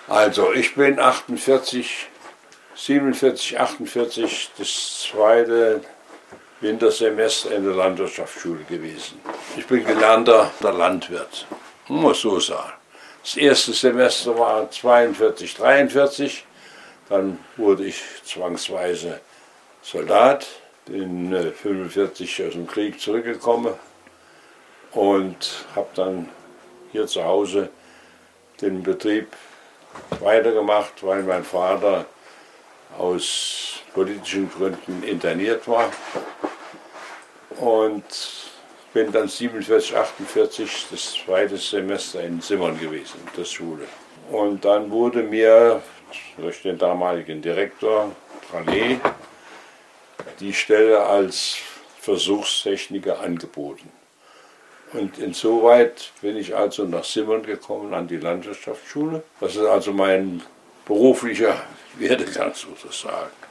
Also ich bin 47, 48 das zweite Wintersemester in der Landwirtschaftsschule gewesen. Ich bin gelernter Landwirt, muss so sagen. Das erste Semester war 42, 43, dann wurde ich zwangsweise Soldat, bin 45 aus dem Krieg zurückgekommen und habe dann hier zu Hause den Betrieb weitergemacht, weil mein Vater aus politischen Gründen interniert war. Und bin dann 47, 48 das zweite Semester in Simmern gewesen, der Schule. Und dann wurde mir durch den damaligen Direktor, Trallet, die Stelle als Versuchstechniker angeboten. Und insoweit bin ich also nach Simmern gekommen, an die Landwirtschaftsschule. Das ist also mein beruflicher Werdegang sozusagen.